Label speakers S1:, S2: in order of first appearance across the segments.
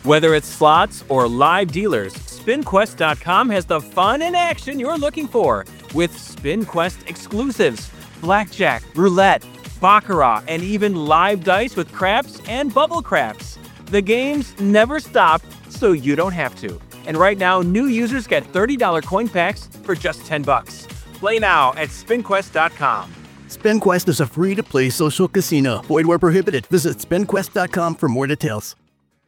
S1: Whether it's slots or live dealers, SpinQuest.com has the fun and action you're looking for with SpinQuest exclusives, blackjack, roulette, baccarat, and even live dice with craps and bubble craps. The games never stop, so you don't have to. And right now, new users get $30 coin packs for just $10. Play now at SpinQuest.com.
S2: SpinQuest is a free-to-play social casino. Void where prohibited. Visit SpinQuest.com for more details.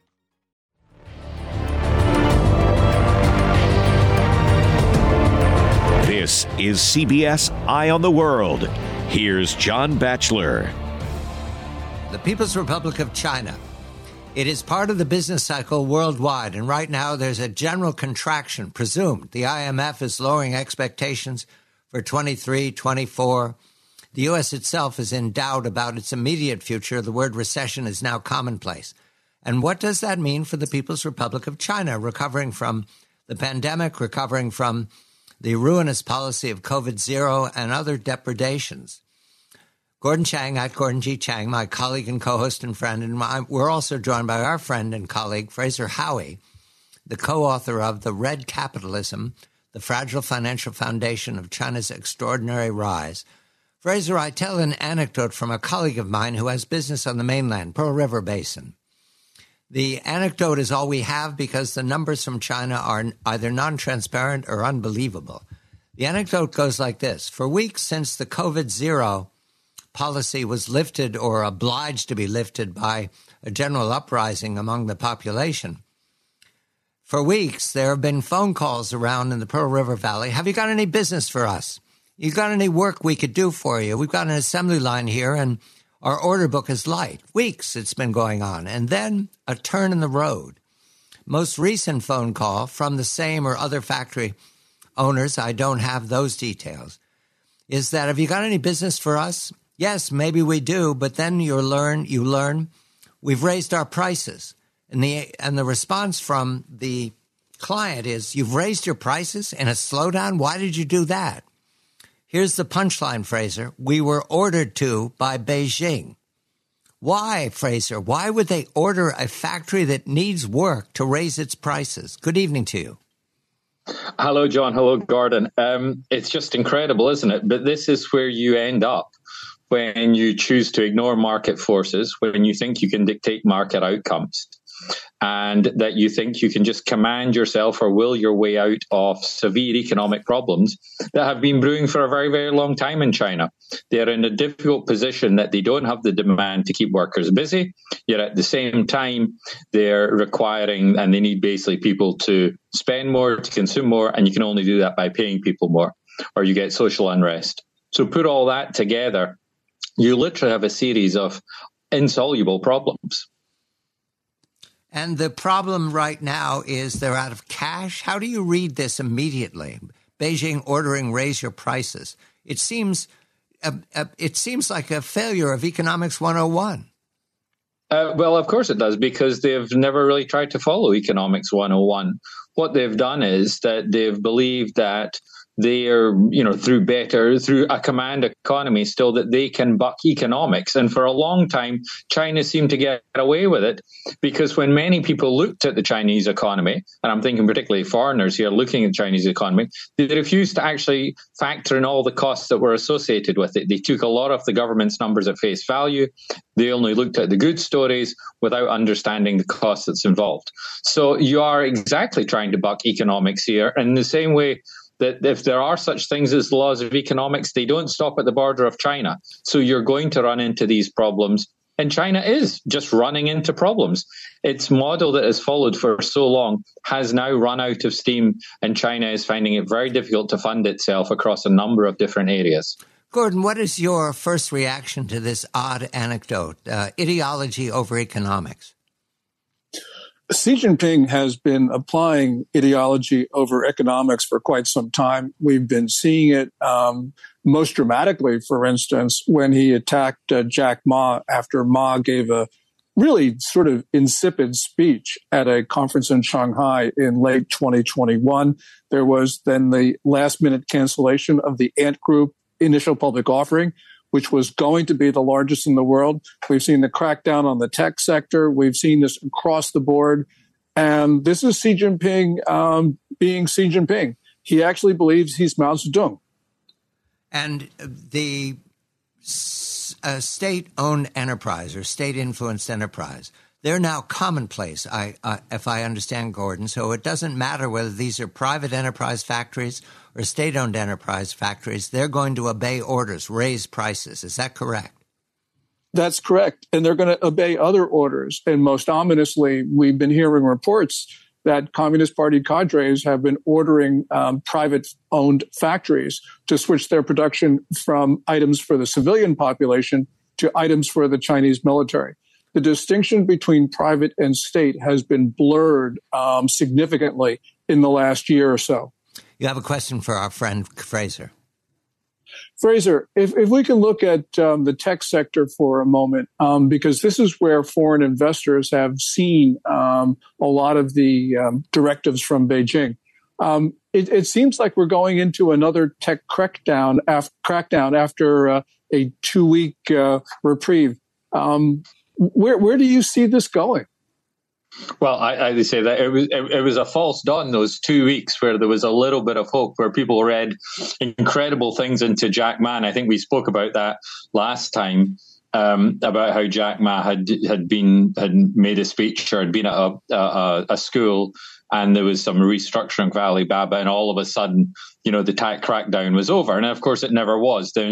S3: This is CBS Eye on the World. Here's John Batchelor.
S4: The People's Republic of China. It is part of the business cycle worldwide, and right now there's a general contraction presumed. The IMF is lowering expectations for 23, 24. The U.S. itself is in doubt about its immediate future. The word recession is now commonplace. And what does that mean for the People's Republic of China, recovering from the pandemic, recovering from the ruinous policy of COVID-0 and other depredations? Gordon Chang, at Gordon G. Chang, my colleague and co-host and friend, and we're also joined by our friend and colleague, Fraser Howey, the co-author of The Red Capitalism, The Fragile Financial Foundation of China's Extraordinary Rise. Fraser, I tell an anecdote from a colleague of mine who has business on the mainland, Pearl River Basin. The anecdote is all we have because the numbers from China are either non-transparent or unbelievable. The anecdote goes like this. For weeks since the COVID-0 policy was lifted or obliged to be lifted by a general uprising among the population, for weeks there have been phone calls around in the Pearl River Valley. Have you got any business for us? You got any work we could do for you? We've got an assembly line here and our order book is light. Weeks it's been going on. And then a turn in the road. Most recent phone call from the same or other factory owners, I don't have those details, is that, have you got any business for us? Yes, maybe we do, but then you learn we've raised our prices. And the response from the client is, you've raised your prices in a slowdown? Why did you do that? Here's the punchline, Fraser. We were ordered to by Beijing. Why, Fraser? Why would they order a factory that needs work to raise its prices? Good evening to you.
S5: Hello, John. Hello, Gordon. It's just incredible, isn't it? But this is where you end up when you choose to ignore market forces, when you think you can dictate market outcomes, and that you think you can just command yourself or will your way out of severe economic problems that have been brewing for a very, very long time in China. They're in a difficult position that they don't have the demand to keep workers busy, yet at the same time, they're requiring and they need basically people to spend more, to consume more, and you can only do that by paying people more, or you get social unrest. So put all that together, you literally have a series of insoluble problems.
S4: And the problem right now is they're out of cash. How do you read this immediately? Beijing ordering raise your prices. It seems like a failure of Economics 101.
S5: Well, of course it does, because they've never really tried to follow Economics 101. What they've done is that they've believed that they're, through a command economy still, that they can buck economics. And for a long time, China seemed to get away with it, because when many people looked at the Chinese economy, and I'm thinking particularly foreigners here looking at the Chinese economy, they refused to actually factor in all the costs that were associated with it. They took a lot of the government's numbers at face value. They only looked at the good stories without understanding the cost that's involved. So you are exactly trying to buck economics here in the same way that if there are such things as laws of economics, they don't stop at the border of China. So you're going to run into these problems. And China is just running into problems. Its model that has followed for so long has now run out of steam, and China is finding it very difficult to fund itself across a number of different areas.
S4: Gordon, what is your first reaction to this odd anecdote, ideology over economics?
S6: Xi Jinping has been applying ideology over economics for quite some time. We've been seeing it most dramatically, for instance, when he attacked Jack Ma after Ma gave a really sort of insipid speech at a conference in Shanghai in late 2021. There was then the last-minute cancellation of the Ant Group initial public offering, which was going to be the largest in the world. We've seen the crackdown on the tech sector. We've seen this across the board. And this is Xi Jinping being Xi Jinping. He actually believes he's Mao Zedong.
S4: And the state-owned enterprise or state-influenced enterprise, they're now commonplace, if I understand, Gordon. So it doesn't matter whether these are private enterprise factories or state-owned enterprise factories. They're going to obey orders, raise prices. Is that correct?
S6: That's correct. And they're going to obey other orders. And most ominously, we've been hearing reports that Communist Party cadres have been ordering private-owned factories to switch their production from items for the civilian population to items for the Chinese military. The distinction between private and state has been blurred significantly in the last year or so.
S4: You have a question for our friend Fraser.
S6: Fraser, if we can look at the tech sector for a moment, because this is where foreign investors have seen a lot of the directives from Beijing. It seems like we're going into another tech crackdown after a 2-week reprieve. Where do you see this going?
S5: Well, I say that it was a false dawn, those 2 weeks where there was a little bit of hope, where people read incredible things into Jack Ma. I think we spoke about that last time, about how Jack Ma had made a speech or had been at a school, and there was some restructuring for Alibaba, and all of a sudden, the tech crackdown was over. And of course, it never was. The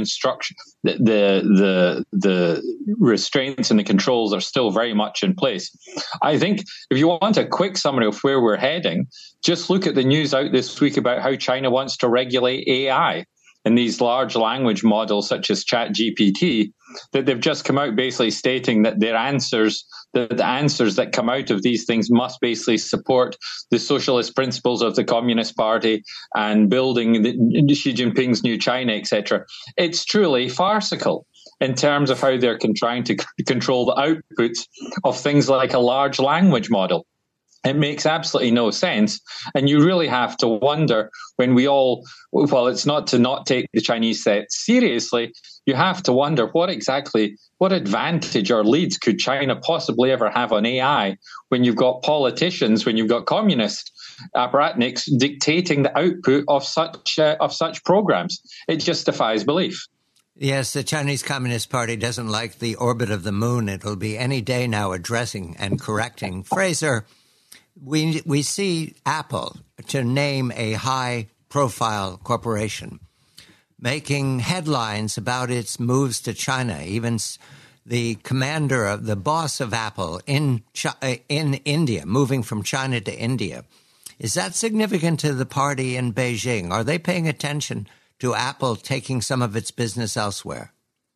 S5: restraints and the controls are still very much in place. I think if you want a quick summary of where we're heading, just look at the news out this week about how China wants to regulate AI. And these large language models such as ChatGPT, that they've just come out basically stating that the answers that come out of these things must basically support the socialist principles of the Communist Party and building Xi Jinping's new China, etc. It's truly farcical in terms of how they're trying to control the outputs of things like a large language model. It makes absolutely no sense. And you really have to wonder when it's not to not take the Chinese threat seriously, you have to wonder what advantage or leads could China possibly ever have on AI when you've got politicians, when you've got communist apparatniks dictating the output of such programs. It just defies belief.
S4: Yes, the Chinese Communist Party doesn't like the orbit of the moon. It'll be any day now addressing and correcting. Fraser, we see Apple, to name a high-profile corporation, making headlines about its moves to China. Even the boss of Apple in India, moving from China to India. Is that significant to the party in Beijing? Are they paying attention to Apple taking some of its business elsewhere?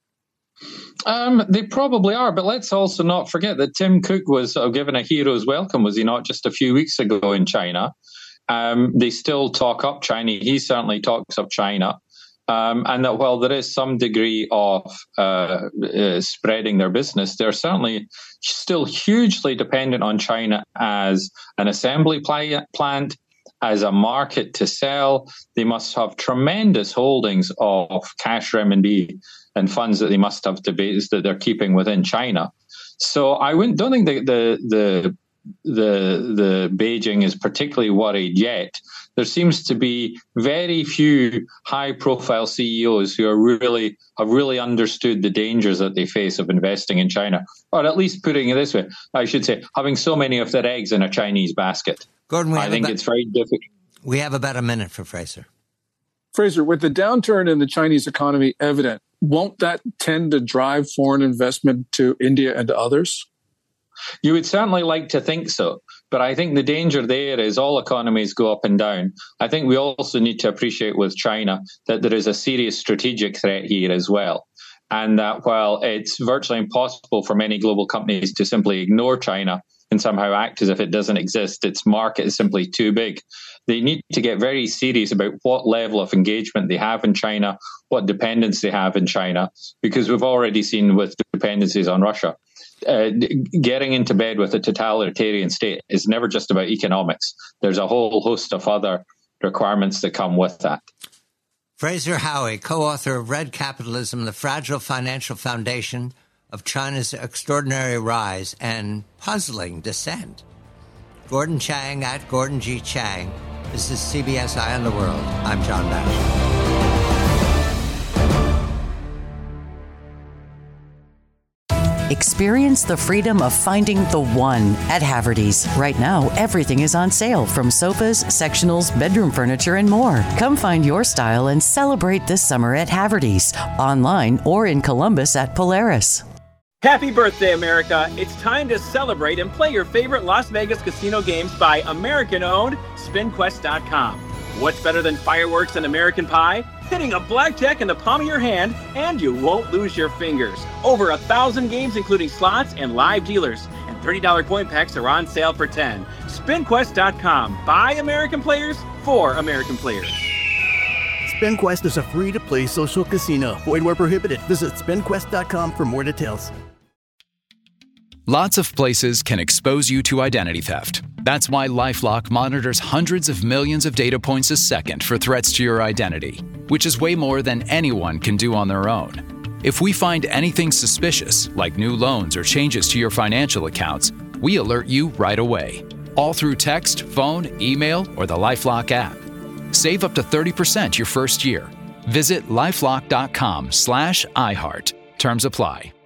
S5: They probably are, but let's also not forget that Tim Cook was given a hero's welcome, was he not, just a few weeks ago in China? They still talk up China. He certainly talks up China. And that while there is some degree of spreading their business, they're certainly still hugely dependent on China as an assembly plant, as a market to sell. They must have tremendous holdings of cash renminbi and funds that they must have that they're keeping within China. So I don't think the Beijing is particularly worried yet. There seems to be very few high-profile CEOs who have really understood the dangers that they face of investing in China, or at least putting it this way, I should say, having so many of their eggs in a Chinese basket.
S4: Gordon,
S5: I think it's very difficult.
S4: We have about a minute for Fraser.
S6: Fraser, with the downturn in the Chinese economy evident, won't that tend to drive foreign investment to India and to others?
S5: You would certainly like to think so. But I think the danger there is all economies go up and down. I think we also need to appreciate with China that there is a serious strategic threat here as well. And that while it's virtually impossible for many global companies to simply ignore China and somehow act as if it doesn't exist, its market is simply too big. They need to get very serious about what level of engagement they have in China, what dependence they have in China, because we've already seen with dependencies on Russia. Getting into bed with a totalitarian state is never just about economics. There's a whole host of other requirements that come with that.
S4: Fraser Howey, co-author of Red Capitalism, The Fragile Financial Foundation of China's Extraordinary Rise and Puzzling Descent. Gordon Chang at Gordon G. Chang. This is CBS Eye on the World. I'm John Batchelor.
S7: Experience the freedom of finding the one at Haverty's. Right now, everything is on sale, from sofas, sectionals, bedroom furniture, and more. Come find your style and celebrate this summer at Haverty's, online or in Columbus at Polaris.
S1: Happy birthday, America! It's time to celebrate and play your favorite Las Vegas casino games by American-owned SpinQuest.com. What's better than fireworks and American pie? Hitting a blackjack in the palm of your hand, and you won't lose your fingers. Over 1,000 games, including slots and live dealers. And $30 coin packs are on sale for $10. SpinQuest.com. By American players, for American players.
S2: SpinQuest is a free-to-play social casino. Void where prohibited. Visit SpinQuest.com for more details.
S8: Lots of places can expose you to identity theft. That's why LifeLock monitors hundreds of millions of data points a second for threats to your identity, which is way more than anyone can do on their own. If we find anything suspicious, like new loans or changes to your financial accounts, we alert you right away, all through text, phone, email, or the LifeLock app. Save up to 30% your first year. Visit LifeLock.com/iHeart. Terms apply.